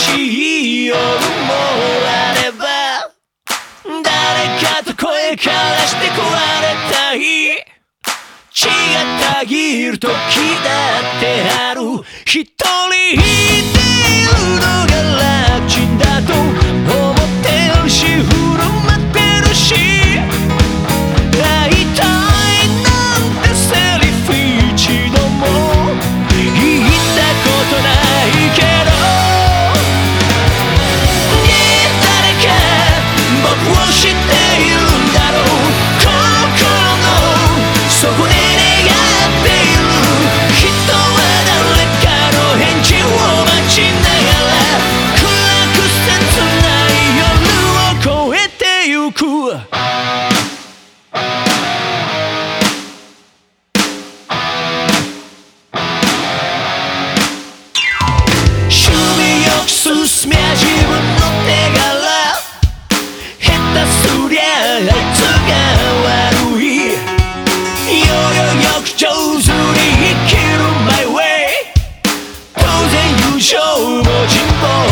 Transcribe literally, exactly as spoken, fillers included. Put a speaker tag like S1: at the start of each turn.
S1: しい夜もあれば、誰かと声からして壊れたい、血がたぎる時だってある。一人いているのが楽ちんだと思ってるし、振る舞ってるし、会いたいなんてセリフ一度も言ったことないけど、ねえ誰か僕を知っているんだろう。心の底で願っている人は誰かの返事を待ちながら、暗く切ない夜を越えてゆく。趣味よく進みゃ自分の手柄、下手すりゃあいつが悪い。よよよく上手に生きる My way、 当然友情も人望